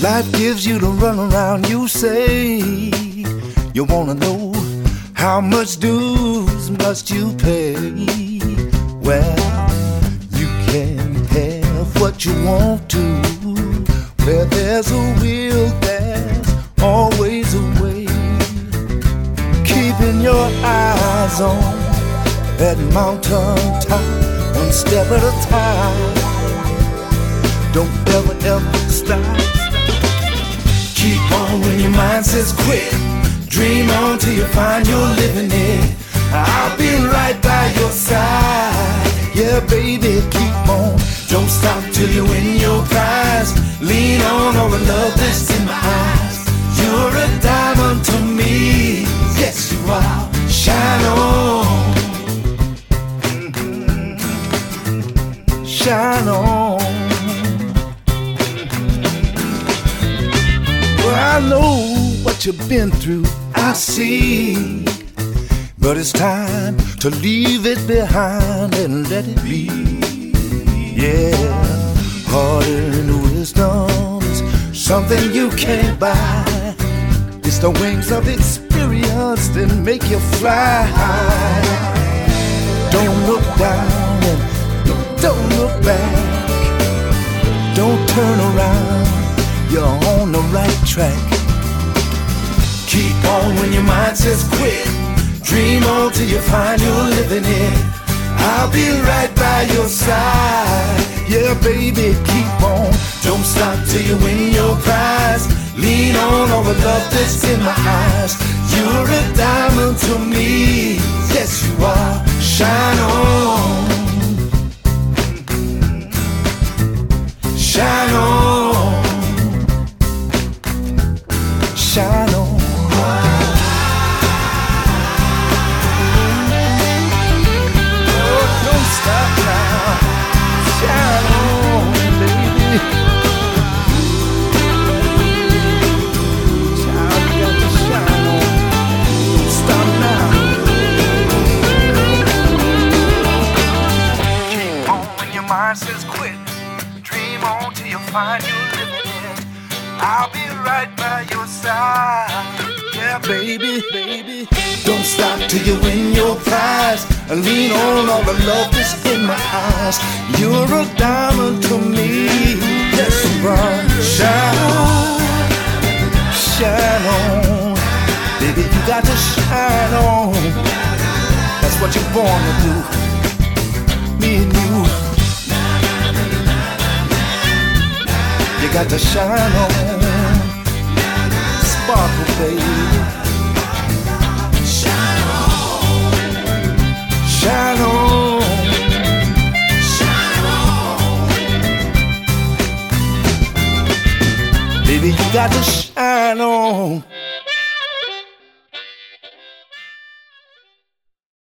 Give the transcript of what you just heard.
Life gives you the runaround. You say you wanna know how much dues must you pay. Well, you can have what you want to. Where there's a will, there's always a way. Keeping your eyes on that mountain top, one step at a time. Don't ever stop. Keep on when your mind says quit. Dream on till you find you're living it. I'll be right by your side. Yeah, baby, keep on. Don't stop till you win your prize. Lean on all the love that's in my eyes. You're a diamond to me. Yes, you are. Shine on. Shine on. Well, I know what you've been through, I see. But it's time to leave it behind and let it be. Yeah, heart and wisdom is something you can't buy. It's the wings of experience that make you fly high. Don't look down and don't look back. Don't turn around, you're on the right track. Keep on when your mind says quit. Dream on till you find you're living it. I'll be right by your side. Yeah, baby, keep on. Don't stop till you win your prize. Lean on all the love that's in my eyes. You're a diamond to me. Yes, you are. Shine on. Shine on. Shine on. Says quit. Dream on till you find you living it. I'll be right by your side. Yeah, baby, baby. Don't stop till you win your prize. And lean on all the love that's in my eyes. You're a diamond to me. Yes, you are. Shine on. Shine on. Baby, you got to shine on. That's what you're born to do. Me and you. You got to shine on, sparkle, baby. Shine on, shine on, shine on. Baby, you got to shine on.